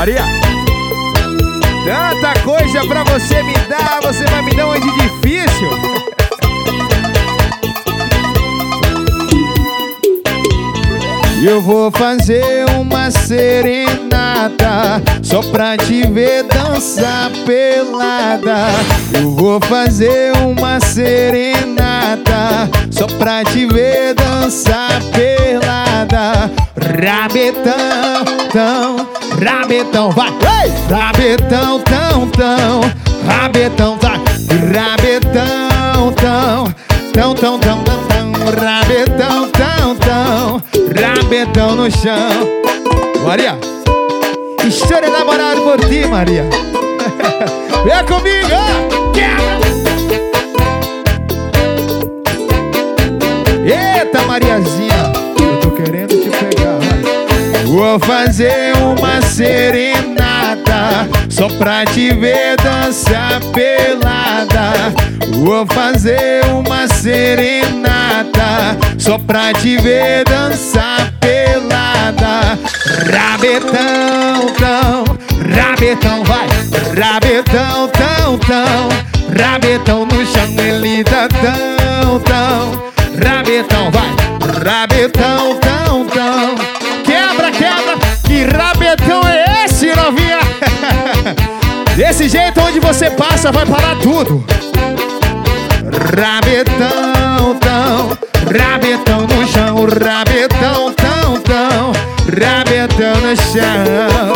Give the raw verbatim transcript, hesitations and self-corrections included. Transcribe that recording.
Maria, tanta coisa pra você me dar, você vai me dar uma de difícil. Eu vou fazer uma serenata só pra te ver dançar pelada. Eu vou fazer uma serenata só pra te ver dançar pelada. Rabetão, tão, rabetão, vai! Ei! Rabetão, tão, tão, rabetão, vai! Rabetão, tão, tão, tão, tão, tão, tão, rabetão, tão, tão, rabetão no chão. Maria, estou enamorado por ti, Maria. Vem comigo, quebra! Eita, Mariazinha, eu tô querendo te pegar, vai. Vou fazer uma serenata só pra te ver dançar pelada. Vou fazer uma serenata só pra te ver dançar pelada. Rabetão, tão, rabetão, vai. Rabetão, tão, tão, rabetão no chão, ele tá tão, tão. Rabetão, vai. Rabetão, tão, tão. Quebra, quebra. Que rabetão é esse, novinha? Desse jeito, onde você passa, vai parar tudo. Rabetão, tão, rabetão no chão, rabetão, tão, tão, rabetão no chão.